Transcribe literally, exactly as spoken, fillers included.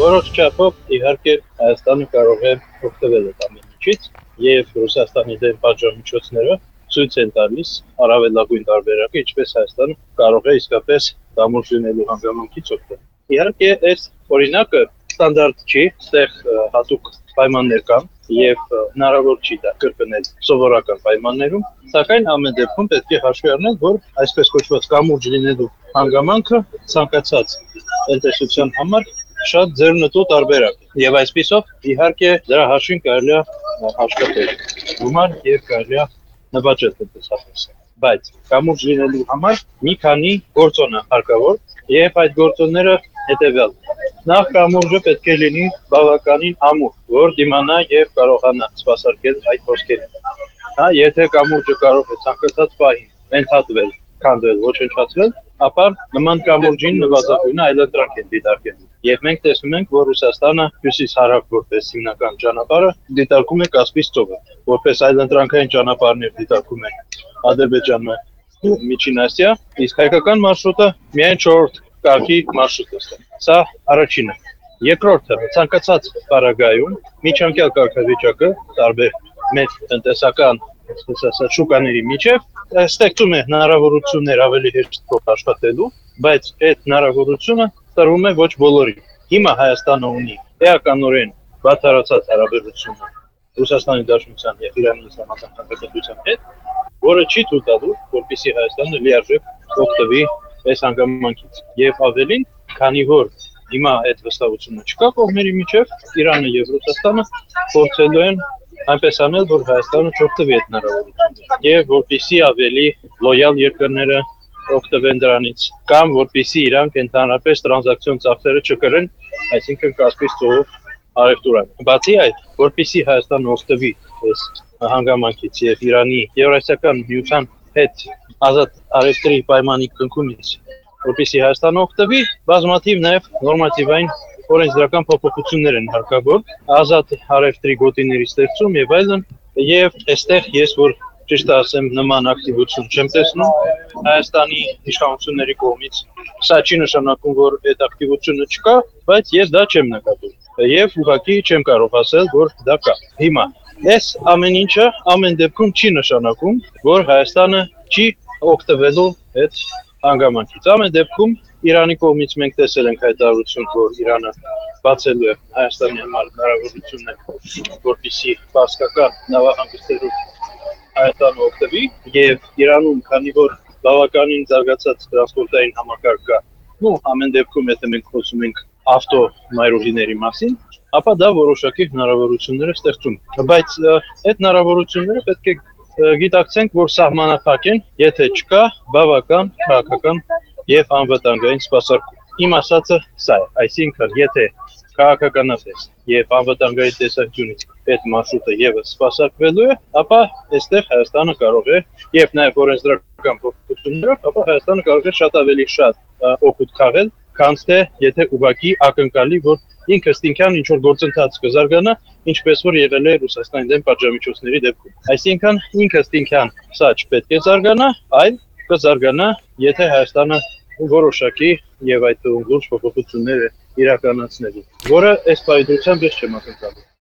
որոշ չափով իհարկե Հայաստանը կարող է օգտվել այդ ամեն ինչից եւ Ռուսաստանի դեմ պատժամիջոցները ցույց են տալիս առավելագույն տարբերակը, ինչպես Հայաստանը կարող է իսկապես կամուրջ լինելու հանգամանքից օգտվել։ Իհարկե, այս օրինակը ստանդարտ չի, այստեղ հատուկ պայմաններ կան եւ հնարավոր չի դա կրկնել սովորական պայմաններում, սակայն ամեն դեպքում պետք է հաշվի առնել, որ այսպես կոչված կամուրջ լինելու հանգամանքը ցանկացած տնտեսության համար շատ ձեռնտու տարբերակ է եւ այսպիսով իհարկե դրա հաշվին կարելի է աշխատել գումար եւ կարելի է նվաճել տնտեսապես, բայց կամուրջ լինելու համար մի քանի գործոն է հարկավոր եւ այդ գործոնները հետեւյալ Նախ կամուրջը պետք է լինի բավականին ամուր, որ դիմանա եւ կարողանա սպասարկել այդ ոսկերին։ Հա, եթե կամուրջը կարող է ցանկացած պահի ընդհատվել, քանդվել, ոչնչացվել, ապա նման կամուրջին նվազագույնը այլընտրանք են դիտարկելու։ Եվ մենք տեսնում ենք, որ Ռուսաստանը հյուսիս-հարավ որպես հիմնական ճանապարհը դիտարկում է Կասպից ծովը, որպես այլընտրանքային ճանապարհներ դիտարկում է Ադրբեջանը Միջին Ասիա, իսկ հայկական մարշրուտը միայն չորրորդ կարգի մարշրուտ է։ Սա առաջինը։ Երկրորդը, ցանկացած պարագայում միջանկյալ կարգավիճակը տարբեր մեծ տնտեսական, այսպես ասած, շուկաների միջև ստեղծում է հնարավորություններ ավելի հեշտ աշխատելու, բայց այդ հնարավորությունը տրվում է ոչ բոլորին։ Հիմա Հայաստանը ունի էականորեն բացառացած հարաբերություն Ռուսաստանի Դաշնության եւ Իրանի Իսլամական Հանրապետության հետ, որը չի թույլ տալու, որպեսզի Հայաստանը լիարժեք օգտվի այս հանգամանքից։ Եվ ավելին, քանի որ հիմա այդ վստահությունը չկա կողմերի միջև, Իրանը եւ Ռուսաստանը փորձելու են այնպես անել, որ Հայաստանը չօգտվի այդ հնարավորությունից եւ որպեսզի ավելի լոյալ երկրները օգտվեն դրանից կամ որպեսզի իրանք ընդհանրապես տրանզակցիոն ծախսերը չկրեն, այսինքն Կասպից ծովով առևտուրան։ Բացի այդ, որպեսզի Հայաստանը օգտվի այս հանգամանքից եւ Իրանի Եվրասիական միության հետ ազատ առևտրի պայմանի կնքումից, որպեսզի Հայաստանը օգտվի, բազմաթիվ նաեւ նորմատիվային օրենսդրական փոփոխություններ են հարկավոր, ազատ առևտրի գոտիների ստեղծում եւ այլն, եւ այստեղ ես որ ճիշտ ասեմ նման ակտիվություն չեմ տեսնում Հայաստանի իշխանությունների կողմից։ Սա չի նշանակում, որ այդ ակտիվությունը չկա, բայց ես դա չեմ նկատում եւ ուղղակի չեմ կարող ասել, որ դա կա։ Հիմա այս ամեն ինչը ամեն դեպքում չի նշանակում, որ Հայաստանը չի օգտվելու այդ հանգամանքից։ Ամեն դեպքում Իրանի կողմից մենք տեսել ենք հայտարարություն, որ Իրանը բացելու է Հայաստանի համար հնարավորություններ, որպեսզի բասկական նավահանգիստերով Հայաստանը օգտվի եւ Իրանում, քանի որ բավականին զարգացած տրանսպորտային համակարգ կա, ու ամեն դեպքում եթե մենք խոսում ենք ավտո մայրուղիների մասին, ապա դա որոշակի հնարավորություններ է ստեղծում։ Բայց այդ հնարավորությունները պետք է գիտակցենք, որ սահմանափակ են, եթե չկա բավական քաղաքական եւ անվտանգային սպասարկում։ Իմ ասածը սա է, այսինքն եթե քաղաքականապես եւ անվտանգային տեսանկյունից այդ մարշրուտը եւս սպասարկվելու է, ապա այստեղ Հայաստանը կարող է եւ նաեւ օրենսդրական փոփոխություններով, ապա Հայաստանը կարող է շատ ավելի շատ օգուտ քաղել, քան թե եթե ուղղակի ակնկալի, որ ինքը ստինքյան ինչ որ գործընթաց կզարգանա, ինչպես որ եղել է Ռուսաստանի դեմ պատժամիջոցների դեպքում։ Այսինքն ինքը ստինքյան սա չպետք է զարգանա, այլ կզարգանա, եթե Հայաստանը որոշակի եւ այդ լուրջ փոփոխությունները իրականացնելու, որը այս պայմանությամբ ես չեմ ակնկալում։